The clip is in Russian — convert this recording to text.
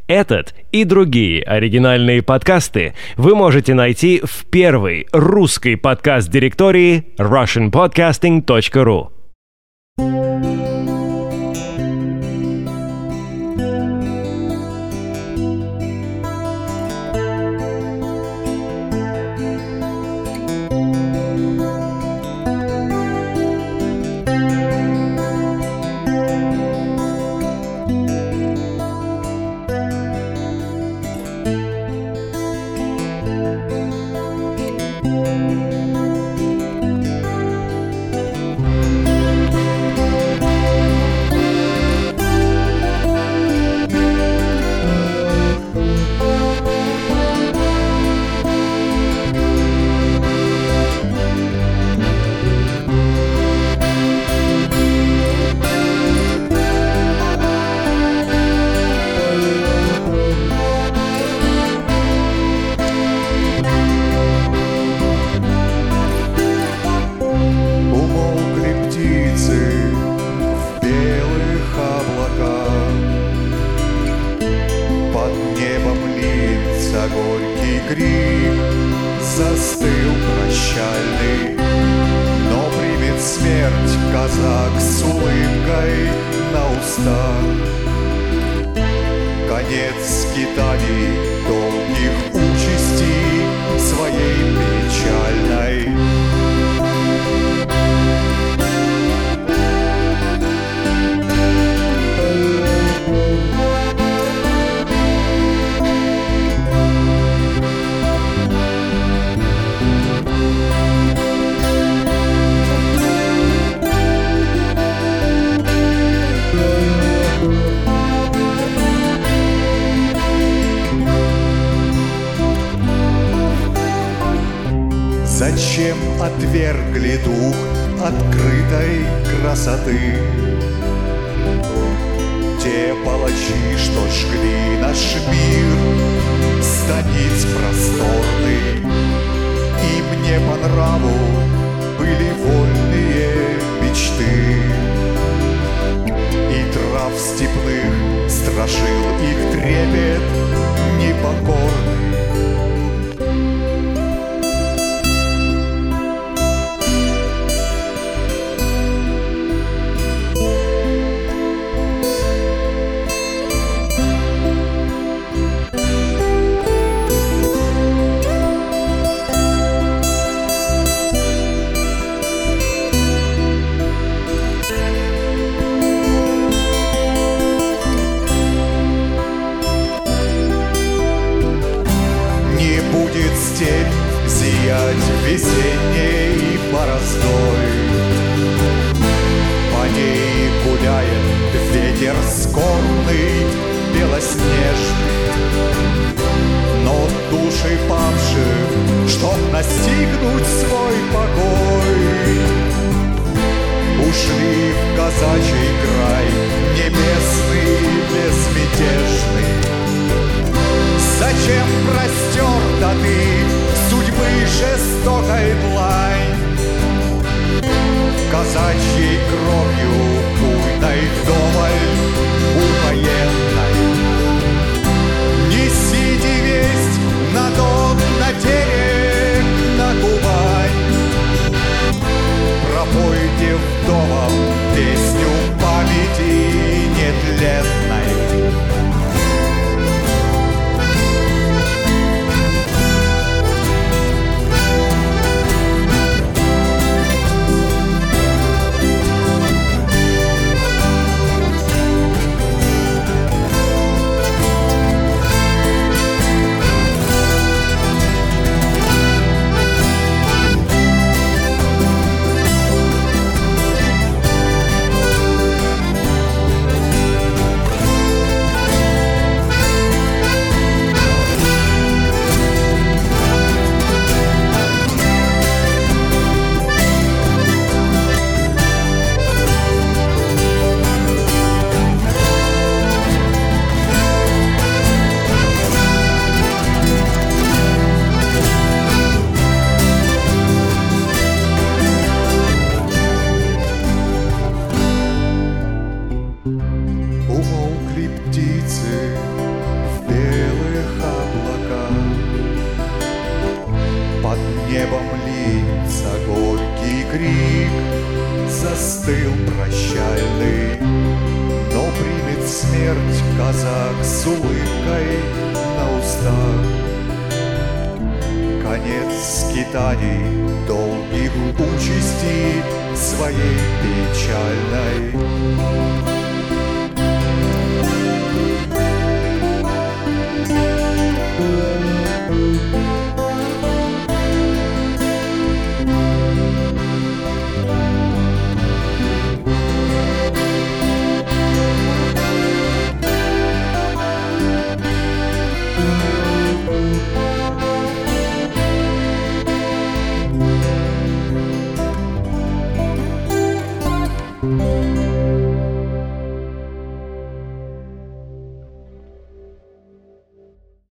Этот и другие оригинальные подкасты вы можете найти в первой русской подкаст-директории russianpodcasting.ru. Горький крик застыл прощальный, но примет смерть казак с улыбкой на устах. Конец скитаний долгих участей своей печальной. Зачем отвергли дух открытой красоты те палачи, что жгли наш мир, станиц просторный? Им не по нраву были вольные мечты, и трав степных страшил их трепет непокорный. Степь зиять весенней бороздой, по ней гуляет ветер скорбный, белоснежный. Но души павших, чтоб настигнуть свой покой, ушли в казачий край небесный, безмятежный. Зачем простерта ты судьбы жестокой длань, казачьей кровью буйной вдоволь упоенной? Несите весть на тот, на терек, на Кубань. Под небом льется горький крик, застыл прощальный, но примет смерть казак с улыбкой на устах. Конец скитаний, долгих участей своей печальной.